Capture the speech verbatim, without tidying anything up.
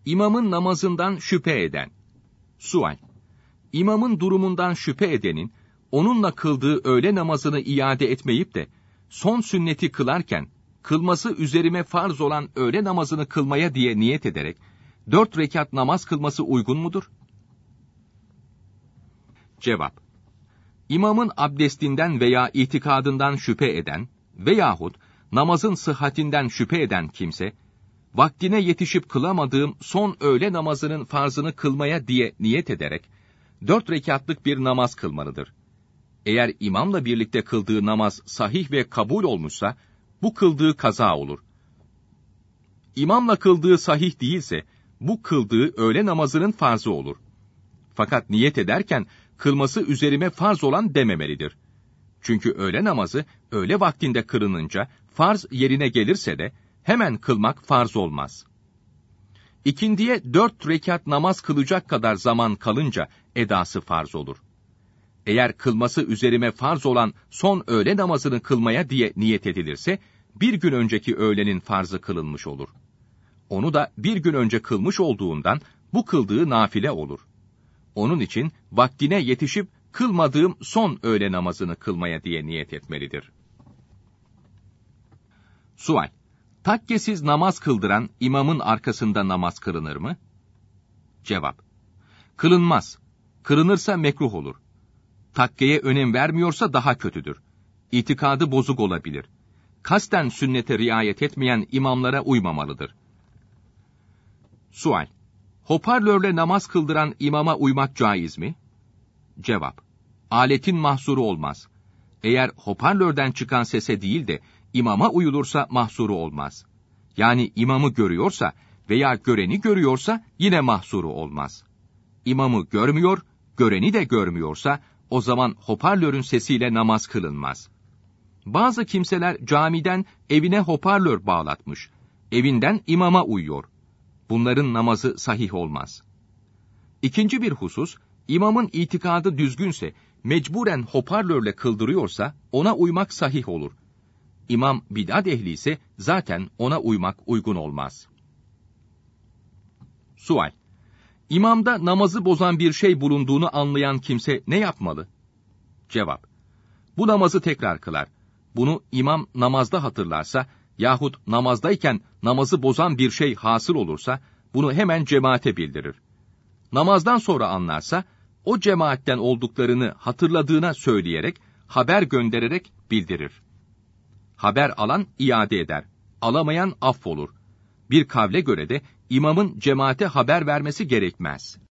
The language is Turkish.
İmamın namazından şüphe eden. Sual: İmamın durumundan şüphe edenin, onunla kıldığı öğle namazını iade etmeyip de, son sünneti kılarken, kılması üzerime farz olan öğle namazını kılmaya diye niyet ederek, dört rekat namaz kılması uygun mudur? Cevap: İmamın abdestinden veya itikadından şüphe eden veyahut namazın sıhhatinden şüphe eden kimse, vaktine yetişip kılamadığım son öğle namazının farzını kılmaya diye niyet ederek, dört rekatlık bir namaz kılmalıdır. Eğer imamla birlikte kıldığı namaz sahih ve kabul olmuşsa, bu kıldığı kaza olur. İmamla kıldığı sahih değilse, bu kıldığı öğle namazının farzı olur. Fakat niyet ederken, kılması üzerime farz olan dememelidir. Çünkü öğle namazı, öğle vaktinde kılınınca, farz yerine gelirse de, hemen kılmak farz olmaz. İkindiye dört rekat namaz kılacak kadar zaman kalınca, edası farz olur. Eğer kılması üzerime farz olan son öğle namazını kılmaya diye niyet edilirse, bir gün önceki öğlenin farzı kılınmış olur. Onu da bir gün önce kılmış olduğundan, bu kıldığı nafile olur. Onun için, vaktine yetişip, kılmadığım son öğle namazını kılmaya diye niyet etmelidir. Sual: Takkesiz namaz kıldıran imamın arkasında namaz kılınır mı? Cevap: Kılınmaz. Kılınırsa mekruh olur. Takkeye önem vermiyorsa daha kötüdür. İtikadı bozuk olabilir. Kasten sünnete riayet etmeyen imamlara uymamalıdır. Sual: Hoparlörle namaz kıldıran imama uymak caiz mi? Cevap: Aletin mahsuru olmaz. Eğer hoparlörden çıkan sese değil de imama uyulursa mahsuru olmaz. Yani imamı görüyorsa veya göreni görüyorsa yine mahsuru olmaz. İmamı görmüyor, göreni de görmüyorsa o zaman hoparlörün sesiyle namaz kılınmaz. Bazı kimseler camiden evine hoparlör bağlatmış, evinden imama uyuyor. Bunların namazı sahih olmaz. İkinci bir husus, imamın itikadı düzgünse, mecburen hoparlörle kıldırıyorsa, ona uymak sahih olur. İmam bid'at ehli ise, zaten ona uymak uygun olmaz. Sual: İmamda namazı bozan bir şey bulunduğunu anlayan kimse ne yapmalı? Cevap: Bu namazı tekrar kılar. Bunu imam namazda hatırlarsa, yahut namazdayken namazı bozan bir şey hasıl olursa, bunu hemen cemaate bildirir. Namazdan sonra anlarsa, o cemaatten olduklarını hatırladığına söyleyerek, haber göndererek bildirir. Haber alan iade eder, alamayan affolur. Bir kavle göre de imamın cemaate haber vermesi gerekmez.